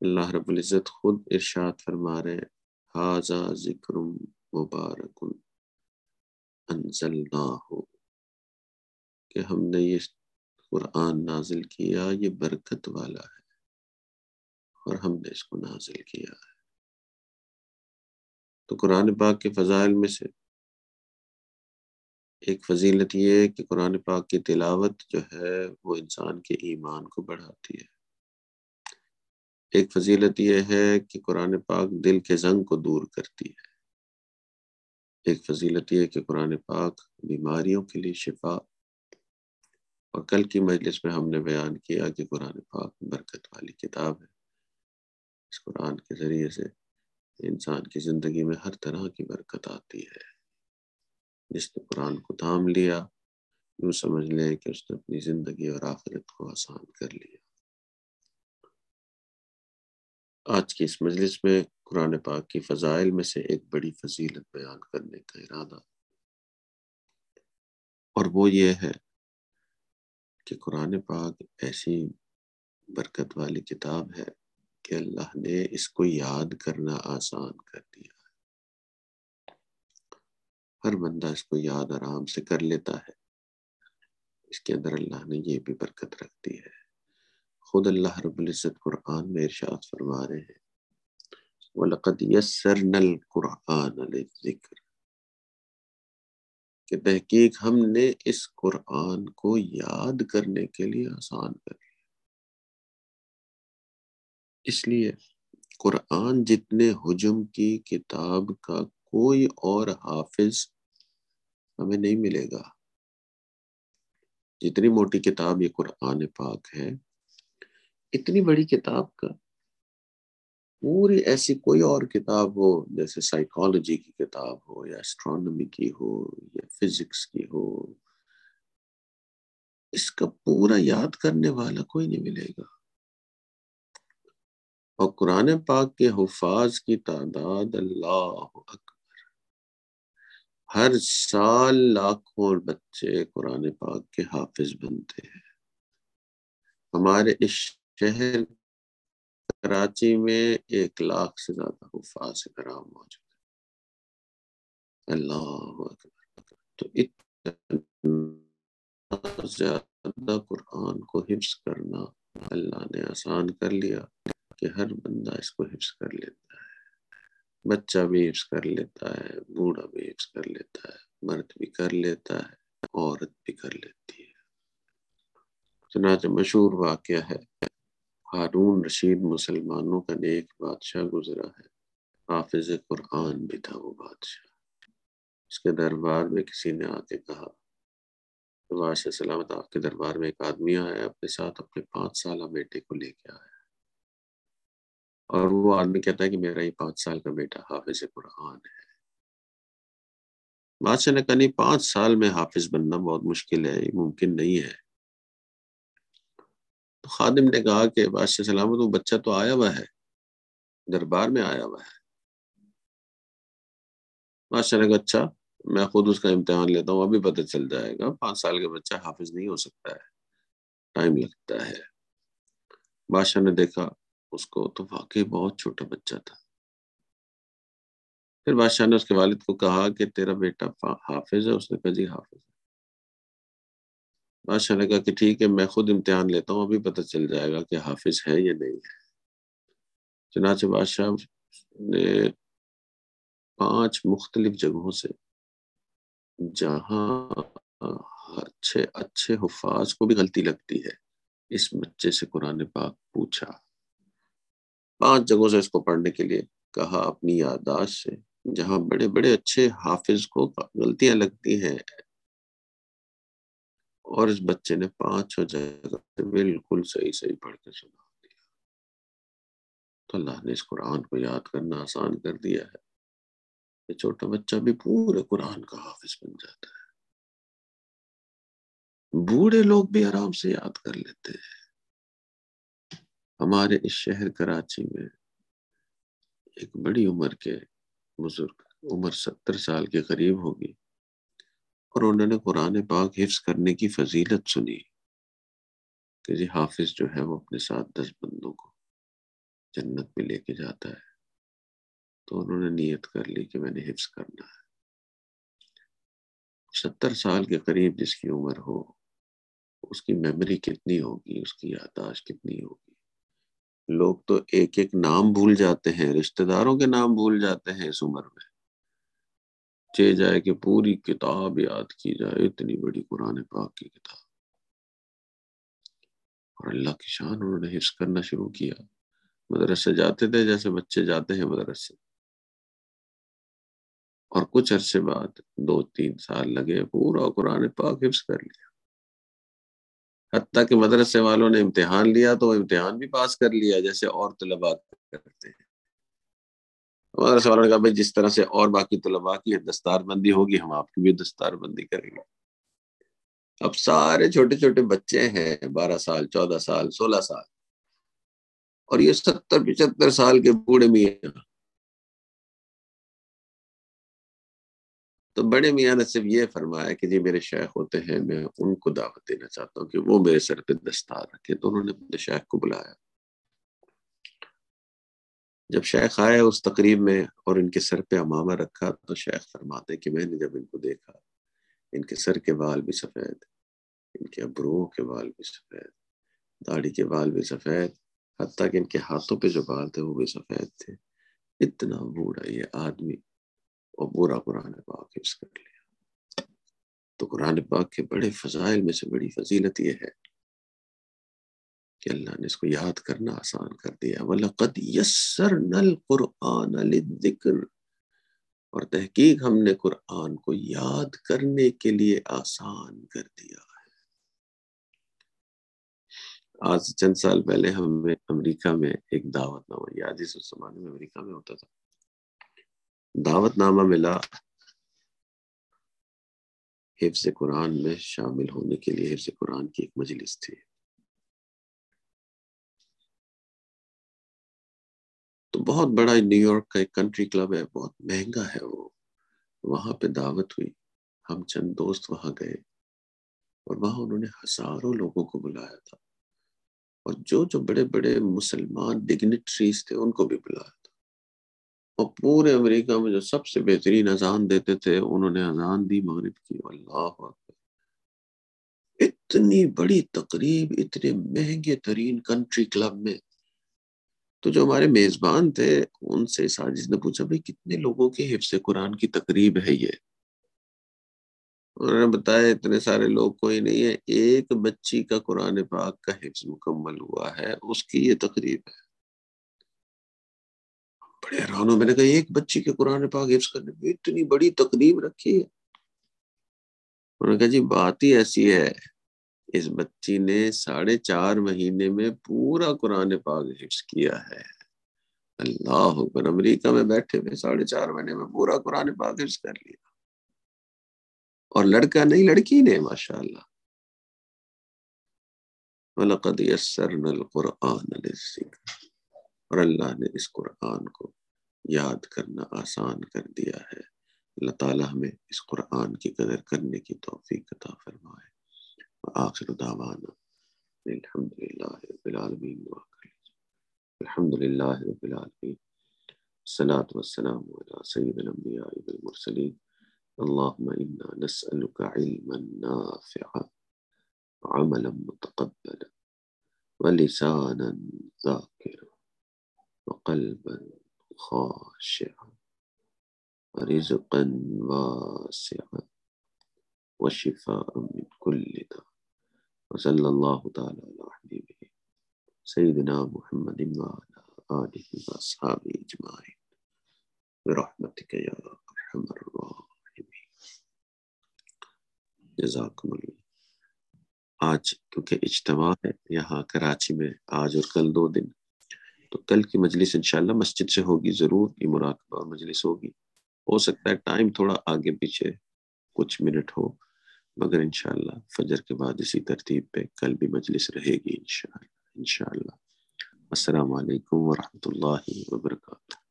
اللہ رب العزت خود ارشاد فرما رہے ہیں ھذا ذکر مبارک انزلناہ، کہ ہم نے یہ قرآن نازل کیا، یہ برکت والا ہے اور ہم نے اس کو نازل کیا ہے۔ تو قرآن پاک کے فضائل میں سے ایک فضیلت یہ ہے کہ قرآن پاک کی تلاوت جو ہے وہ انسان کے ایمان کو بڑھاتی ہے۔ ایک فضیلت یہ ہے کہ قرآن پاک دل کے زنگ کو دور کرتی ہے۔ ایک فضیلت یہ ہے کہ قرآن پاک بیماریوں کے لیے شفا، اور کل کی مجلس میں ہم نے بیان کیا کہ قرآن پاک برکت والی کتاب ہے۔ اس قرآن کے ذریعے سے انسان کی زندگی میں ہر طرح کی برکت آتی ہے۔ جس نے قرآن کو تھام لیا، یوں سمجھ لیں کہ اس نے اپنی زندگی اور آخرت کو آسان کر لیا۔ آج کی اس مجلس میں قرآن پاک کی فضائل میں سے ایک بڑی فضیلت بیان کرنے کا ارادہ، اور وہ یہ ہے کہ قرآن پاک ایسی برکت والی کتاب ہے کہ اللہ نے اس کو یاد کرنا آسان کر دیا۔ ہر بندہ اس کو یاد آرام سے کر لیتا ہے۔ اس کے اندر اللہ نے یہ بھی برکت رکھ دی ہے۔ خود اللہ رب العزت قرآن میں ارشاد فرما رہے ہیں وَلَقَدْ يَسَّرْنَا الْقُرْآنَ لِلذِّكْرِ، کہ تحقیق ہم نے اس قرآن کو یاد کرنے کے لیے آسان کر دیا۔ اس لیے قرآن جتنے حجم کی کتاب کا کوئی اور حافظ ہمیں نہیں ملے گا۔ جتنی موٹی کتاب یہ قرآن پاک ہے، اتنی بڑی کتاب کا پوری ایسی کوئی اور کتاب ہو، جیسے سائیکالوجی کی کتاب ہو یا اسٹرانومی کی ہو یا فزکس کی ہو، اس کا پورا یاد کرنے والا کوئی نہیں ملے گا۔ اور قرآن پاک کے حفاظ کی تعداد اللہ اکبر، ہر سال لاکھوں بچے قرآن پاک کے حافظ بنتے ہیں۔ ہمارے اس شہر کراچی میں 1,00,000 سے زیادہ حفاظ کرام موجود ہیں۔ اللہ اکبر۔ تو اتنا زیادہ قرآن کو حفظ کرنا اللہ نے آسان کر لیا کہ ہر بندہ اس کو حفظ کر لیتا ہے۔ بچہ بھی حفظ کر لیتا ہے، بوڑھا بھی حفظ کر لیتا ہے، مرد بھی کر لیتا ہے، عورت بھی کر لیتی ہے۔ چنانچہ مشہور واقعہ ہے، ہارون رشید مسلمانوں کا نیک بادشاہ گزرا ہے، حافظ قرآن بھی تھا وہ بادشاہ۔ اس کے دربار میں کسی نے آ کے کہا، بادشاہ سلامت آپ کے دربار میں ایک آدمی آیا، اپنے ساتھ اپنے 5 سالہ بیٹے کو لے کے آیا، اور وہ آدمی کہتا ہے کہ میرا یہ 5 سال کا بیٹا حافظ قرآن ہے۔ بادشاہ نے کہا نہیں، 5 سال میں حافظ بننا بہت مشکل ہے، یہ ممکن نہیں ہے۔ تو خادم نے کہا کہ بادشاہ سلامت وہ بچہ تو آیا ہوا ہے، دربار میں آیا ہوا ہے۔ بادشاہ نے کہا اچھا، میں خود اس کا امتحان لیتا ہوں، ابھی پتہ چل جائے گا۔ 5 سال کا بچہ حافظ نہیں ہو سکتا ہے، ٹائم لگتا ہے۔ بادشاہ نے دیکھا اس کو تو واقعی بہت چھوٹا بچہ تھا۔ پھر بادشاہ نے اس کے والد کو کہا کہ تیرا بیٹا حافظ ہے؟ اس نے کہا جی حافظ ہے۔ بادشاہ نے کہا کہ ٹھیک ہے، میں خود امتحان لیتا ہوں، ابھی پتہ چل جائے گا کہ حافظ ہے یا نہیں ہے۔ چنانچہ بادشاہ نے 5 مختلف جگہوں سے، جہاں اچھے حفاظ کو بھی غلطی لگتی ہے، اس بچے سے قرآن پاک پوچھا۔ 5 جگہوں سے اس کو پڑھنے کے لیے کہا اپنی یادداشت سے، جہاں بڑے بڑے اچھے حافظ کو غلطیاں لگتی ہیں، اور اس بچے نے 5 جگہ سے بالکل صحیح پڑھ کے سنا دیا۔ تو اللہ نے اس قرآن کو یاد کرنا آسان کر دیا ہے کہ چھوٹا بچہ بھی پورے قرآن کا حافظ بن جاتا ہے۔ بوڑھے لوگ بھی آرام سے یاد کر لیتے ہیں۔ ہمارے اس شہر کراچی میں ایک بڑی عمر کے بزرگ، عمر 70 سال کے قریب ہوگی، اور انہوں نے قرآن پاک حفظ کرنے کی فضیلت سنی کہ جی حافظ جو ہے وہ اپنے ساتھ 10 بندوں کو جنت میں لے کے جاتا ہے، تو انہوں نے نیت کر لی کہ میں نے حفظ کرنا ہے۔ 70 سال کے قریب جس کی عمر ہو، اس کی میموری کتنی ہوگی، اس کی یادداشت کتنی ہوگی۔ لوگ تو ایک ایک نام بھول جاتے ہیں، رشتہ داروں کے نام بھول جاتے ہیں اس عمر میں، چاہے جائے کہ پوری کتاب یاد کی جائے، اتنی بڑی قرآن پاک کی کتاب، اور اللہ کی شان انہوں نے حفظ کرنا شروع کیا۔ مدرسے جاتے تھے جیسے بچے جاتے ہیں مدرسے، اور کچھ عرصے بعد 2-3 سال لگے، پورا قرآن پاک حفظ کر لیا۔ حتیٰ کہ مدرسے والوں نے امتحان لیا تو وہ امتحان بھی پاس کر لیا جیسے اور طلباء کرتے ہیں۔ مدرسے والوں نے کہا بھائی جس طرح سے اور باقی طلباء کی دستار بندی ہوگی، ہم آپ کی بھی دستار بندی کریں گے۔ اب سارے چھوٹے چھوٹے بچے ہیں، 12 سال، 14 سال، 16 سال، اور یہ 70-75 سال کے بوڑھے میاں۔ تو بڑے میاں نے صرف یہ فرمایا کہ جی میرے شیخ ہوتے ہیں، میں ان کو دعوت دینا چاہتا ہوں کہ وہ میرے سر پہ دستار رکھے۔ تو انہوں نے اپنے شیخ کو بلایا۔ جب شیخ آئے اس تقریب میں اور ان کے سر پہ عمامہ رکھا، تو شیخ فرماتے کہ میں نے جب ان کو دیکھا، ان کے سر کے بال بھی سفید، ان کے ابروؤں کے بال بھی سفید، داڑھی کے بال بھی سفید، حتیٰ کہ ان کے ہاتھوں پہ جو بال تھے وہ بھی سفید تھے۔ اتنا بوڑھا یہ آدمی، اور پورا قرآن پاک حفظ کر لیا۔ تو قرآن پاک کے بڑے فضائل میں سے بڑی فضیلت یہ ہے کہ اللہ نے اس کو یاد کرنا آسان کر دیا۔ وَلَقَدْ يَسَّرْنَا الْقُرْآنَ لِلذِّكْرِ، اور تحقیق ہم نے قرآن کو یاد کرنے کے لیے آسان کر دیا ہے۔ آج چند سال پہلے ہمیں امریکہ میں ایک دعوت نامہ، یاد اس زمانے میں امریکہ میں ہوتا تھا، دعوت نامہ ملا حفظ قرآن میں شامل ہونے کے لیے۔ حفظ قرآن کی ایک مجلس تھی، تو بہت بڑا نیو یارک کا ایک کنٹری کلب ہے، بہت مہنگا ہے وہ۔ وہاں پہ دعوت ہوئی، ہم چند دوست وہاں گئے، اور وہاں انہوں نے ہزاروں لوگوں کو بلایا تھا، اور جو بڑے بڑے مسلمان ڈگنیٹریز تھے ان کو بھی بلایا تھا، اور پورے امریکہ میں جو سب سے بہترین اذان دیتے تھے انہوں نے اذان دی مغرب کی۔ اللہ اکبر، اتنی بڑی تقریب اتنے مہنگے ترین کنٹری کلب میں۔ تو جو ہمارے میزبان تھے ان سے ساجد نے پوچھا بھائی کتنے لوگوں کے حفظ قرآن کی تقریب ہے یہ؟ انہوں نے بتایا اتنے سارے لوگ کوئی نہیں ہے، ایک بچی کا قرآن پاک کا حفظ مکمل ہوا ہے، اس کی یہ تقریب ہے۔ بڑے حیران ہو، میں نے کہا ایک بچی کے قرآن پاک حفظ کرنے میں اتنی بڑی تقریب رکھی ہے؟ انہوں نے کہا جی بات ہی ایسی ہے، اس بچی نے 4.5 مہینے میں پورا قرآن پاک حفظ کیا ہے۔ اللہ اکبر، امریکہ میں بیٹھے ہوئے 4.5 مہینے میں پورا قرآن پاک حفظ کر لیا، اور لڑکا نہیں لڑکی نے، ماشاءاللہ۔ وَلَقَدْ يَسَّرْنَا الْقُرْآنَ لِلذِّكْرِ، اور اللہ نے اس قرآن کو یاد کرنا آسان کر دیا ہے۔ اللہ تعالیٰ ہمیں اس قرآن کی قدر کرنے کی توفیق عطا فرمائے۔ وآخر دعوانا الحمدللہ رب العالمین، الحمدللہ رب العالمین، الصلاة والسلام علی سید الانبیاء والمرسلین، اللہم انا نسألک علما نافعا، عملا متقبلا، ولسانا ذاکرا، وقلبا خاشعا، ورزقا واسعا، وشفاء من كل داء، وصلی اللہ تعالی علی حبیبہ سیدنا محمد وعلی آلہ واصحابہ اجمعین برحمتک یا ارحم الراحمین۔ جزاکم اللہ۔ آج کیونکہ اجتماع ہے یہاں کراچی میں، آج اور کل 2 دن، تو کل کی مجلس انشاءاللہ مسجد سے ہوگی، ضرور یہ مراقبہ مجلس ہوگی۔ ہو سکتا ہے ٹائم تھوڑا آگے پیچھے کچھ منٹ ہو، مگر انشاءاللہ فجر کے بعد اسی ترتیب پہ کل بھی مجلس رہے گی انشاءاللہ۔ السلام علیکم ورحمۃ اللہ وبرکاتہ۔